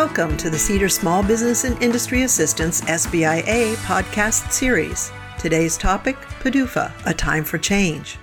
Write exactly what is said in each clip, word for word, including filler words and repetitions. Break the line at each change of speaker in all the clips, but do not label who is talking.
Welcome to the Cedar Small Business and Industry Assistance S B I A podcast series. Today's topic, P D U F A, A Time for Change.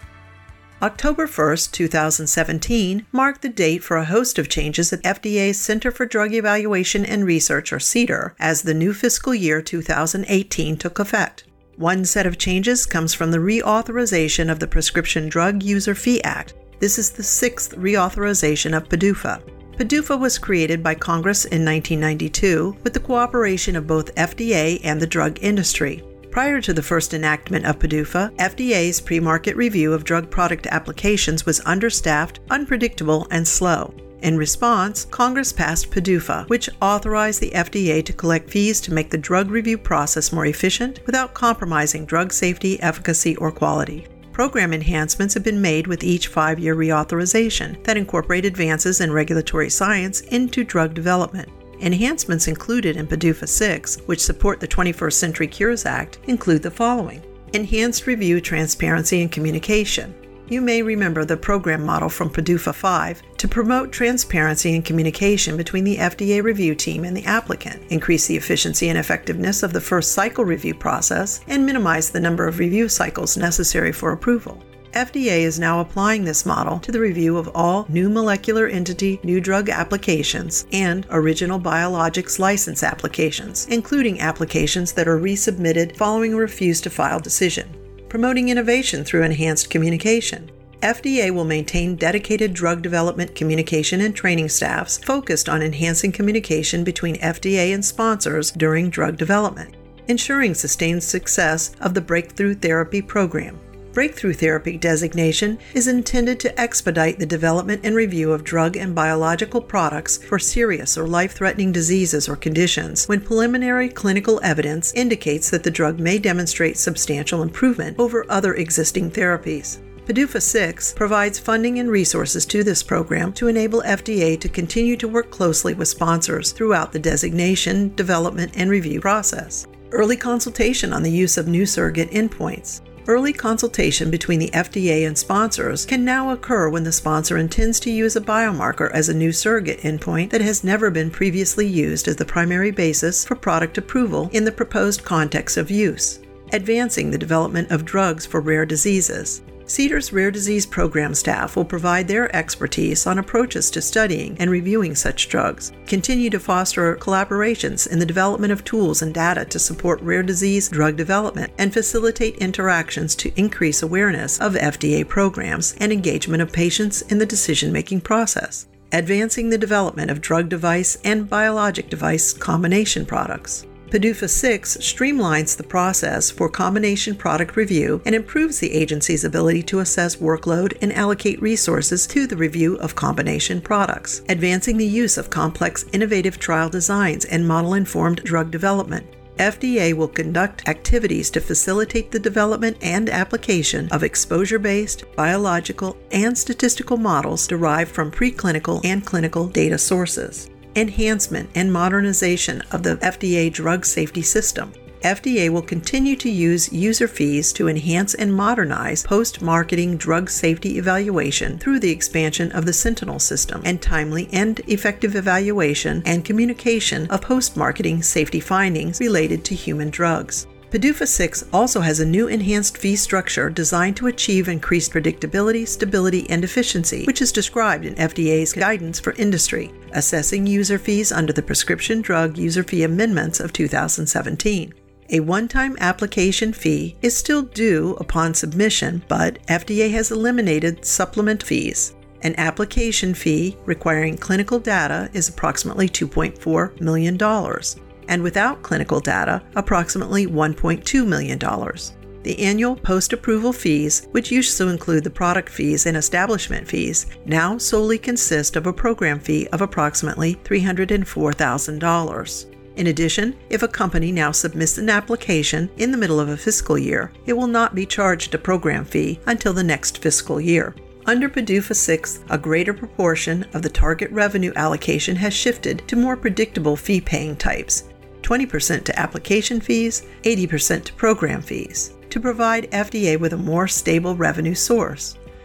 October first, twenty seventeen marked the date for a host of changes at F D A's Center for Drug Evaluation and Research, or CDER, as the new fiscal year two thousand eighteen took effect. One set of changes comes from the reauthorization of the Prescription Drug User Fee Act. This is the sixth reauthorization of P D U F A. P D U F A was created by Congress in nineteen ninety-two with the cooperation of both F D A and the drug industry. Prior to the first enactment of P D U F A, F D A's pre-market review of drug product applications was understaffed, unpredictable, and slow. In response, Congress passed P D U F A, which authorized the F D A to collect fees to make the drug review process more efficient without compromising drug safety, efficacy, or quality. Program enhancements have been made with each five-year reauthorization that incorporate advances in regulatory science into drug development. Enhancements included in P D U F A six, which support the twenty-first Century Cures Act, include the following. Enhanced review, transparency, and communication. You may remember the program model from P D U F A five to promote transparency and communication between the F D A review team and the applicant, increase the efficiency and effectiveness of the first cycle review process, and minimize the number of review cycles necessary for approval. F D A is now applying this model to the review of all new molecular entity, new drug applications, and original biologics license applications, including applications that are resubmitted following a refuse to file decision. Promoting innovation through enhanced communication. F D A will maintain dedicated drug development communication and training staffs focused on enhancing communication between F D A and sponsors during drug development. Ensuring sustained success of the Breakthrough Therapy Program. Breakthrough Therapy designation is intended to expedite the development and review of drug and biological products for serious or life-threatening diseases or conditions when preliminary clinical evidence indicates that the drug may demonstrate substantial improvement over other existing therapies. P D U F A six provides funding and resources to this program to enable F D A to continue to work closely with sponsors throughout the designation, development, and review process. Early consultation on the use of new surrogate endpoints. Early consultation between the F D A and sponsors can now occur when the sponsor intends to use a biomarker as a new surrogate endpoint that has never been previously used as the primary basis for product approval in the proposed context of use. Advancing the development of drugs for rare diseases. CDER's Rare Disease Program staff will provide their expertise on approaches to studying and reviewing such drugs, continue to foster collaborations in the development of tools and data to support rare disease drug development, and facilitate interactions to increase awareness of F D A programs and engagement of patients in the decision-making process. Advancing the development of drug device and biologic device combination products. P D U F A six streamlines the process for combination product review and improves the agency's ability to assess workload and allocate resources to the review of combination products, advancing the use of complex, innovative trial designs and model-informed drug development. F D A will conduct activities to facilitate the development and application of exposure-based, biological, and statistical models derived from preclinical and clinical data sources. Enhancement and modernization of the F D A drug safety system. F D A will continue to use user fees to enhance and modernize post-marketing drug safety evaluation through the expansion of the Sentinel system and timely and effective evaluation and communication of post-marketing safety findings related to human drugs. P D U F A six also has a new enhanced fee structure designed to achieve increased predictability, stability, and efficiency, which is described in F D A's guidance for industry, assessing user fees under the Prescription Drug User Fee Amendments of two thousand seventeen. A one-time application fee is still due upon submission, but F D A has eliminated supplement fees. An application fee requiring clinical data is approximately two point four million dollars. And without clinical data, approximately one point two million dollars. The annual post-approval fees, which used to include the product fees and establishment fees, now solely consist of a program fee of approximately three hundred four thousand dollars. In addition, if a company now submits an application in the middle of a fiscal year, it will not be charged a program fee until the next fiscal year. Under P D U F A six, a greater proportion of the target revenue allocation has shifted to more predictable fee-paying types, twenty percent to application fees, eighty percent to program fees, to provide F D A with a more stable revenue source.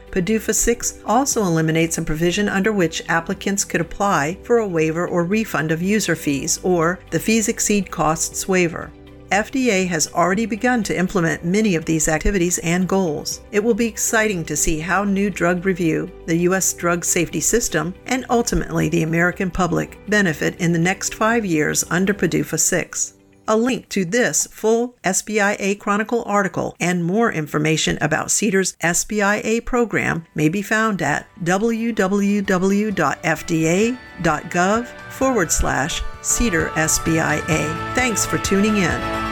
PDUFA six also eliminates a provision under which applicants could apply for a waiver or refund of user fees, or the fees exceed costs waiver. F D A has already begun to implement many of these activities and goals. It will be exciting to see how new drug review, the U S drug safety system, and ultimately the American public benefit in the next five years under PDUFA six. A link to this full S B I A Chronicle article and more information about CDER's S B I A program may be found at www.fda.gov forward slash CDER SBIA. Thanks for tuning in.